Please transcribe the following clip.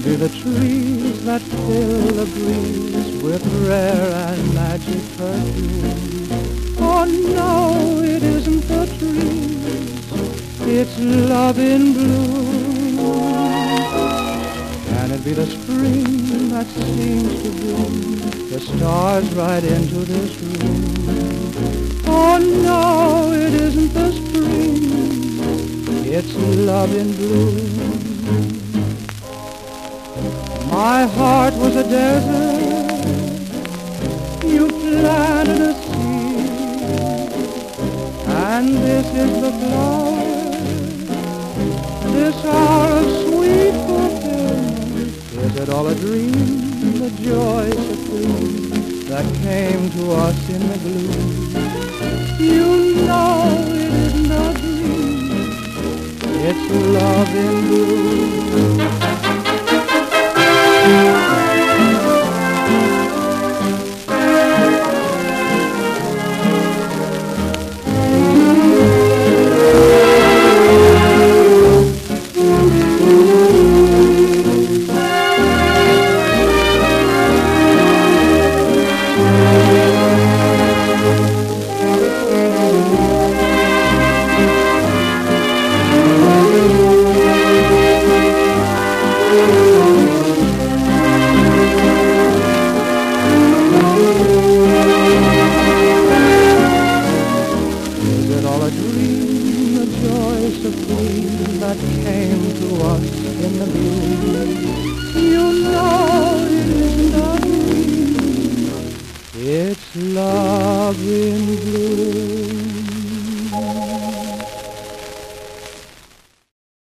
be the trees that fill the breeze with rare and magic perfume. Oh no, it isn't the trees, it's love in bloom. Can it be the spring that seems to bring the stars right into this room? Oh no, it isn't the spring, it's love in bloom. My heart was a desert, you planted a seed, and this is the flower, this hour of sweet fulfillment. Is it all a dream, the joy supreme that came to us in the gloom? You know it isn't a dream, it's love in bloom. Supreme that came to us in the gloom. You know it isn't a dream, it's love in bloom.